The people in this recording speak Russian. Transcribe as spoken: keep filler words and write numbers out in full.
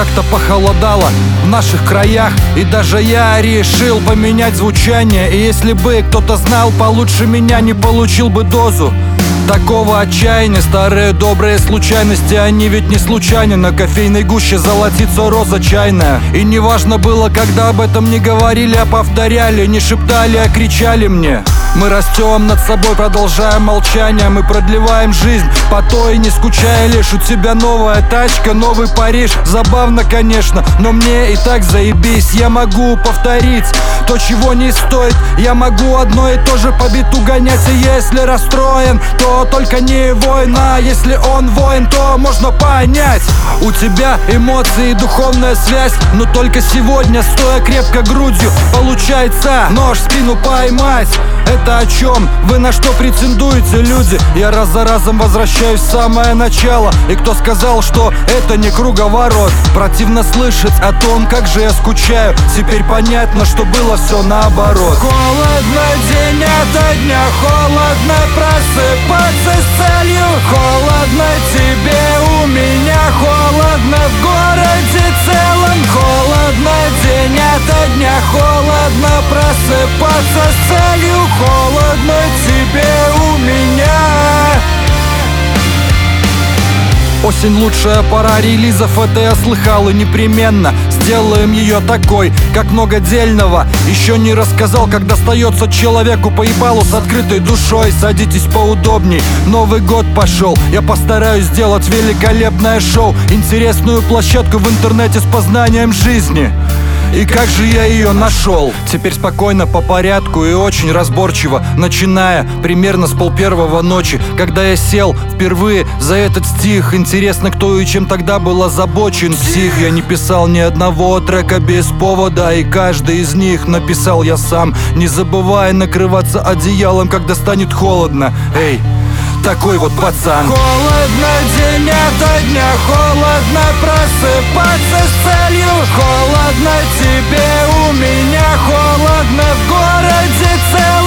как-то похолодало в наших краях, и даже я решил поменять звучание. И если бы кто-то знал получше меня, не получил бы дозу такого отчаяния. Старые добрые случайности, они ведь не случайны. На кофейной гуще золотится роза чайная. И неважно было, когда об этом не говорили, а повторяли, не шептали, а кричали мне. Мы растем над собой, продолжаем молчание. Мы продлеваем жизнь, по той не скучая лишь. У тебя новая тачка, новый Париж. Забавно, конечно, но мне и так заебись. Я могу повторить то, чего не стоит. Я могу одно и то же по биту гонять. И если расстроен, то только не воин. А если он воин, то можно понять. У тебя эмоции и духовная связь, но только сегодня, стоя крепко грудью, получается нож в спину поймать. Это о чем? Вы на что претендуете, люди? Я раз за разом возвращаюсь в самое начало. И кто сказал, что это не круговорот? Противно слышать о том, как же я скучаю. Теперь понятно, что было все наоборот. Холодно день ото дня, холодно просыпаться с целью. Холодно тебе, у меня холодно в городе целом. Холодно день ото дня, холодно просыпаться с целью. Холодно тебе, у меня. Осень — лучшая пора релизов, это я слыхал и непременно сделаем ее такой, как многодельного. Еще не рассказал, как достается человеку по ебалу с открытой душой. Садитесь поудобней, Новый год пошел. Я постараюсь сделать великолепное шоу, интересную площадку в интернете с познанием жизни. И как же я ее нашел? Теперь спокойно, по порядку и очень разборчиво, начиная примерно с полпервого ночи, когда я сел впервые за этот стих. Интересно, кто и чем тогда был озабочен. Псих, я не писал ни одного трека без повода, и каждый из них написал я сам, не забывая накрываться одеялом, когда станет холодно. Эй, такой вот пацан. Холодно день ото дня, холодно просыпаться с целью. Холодно тебе, у меня холодно в городе целом.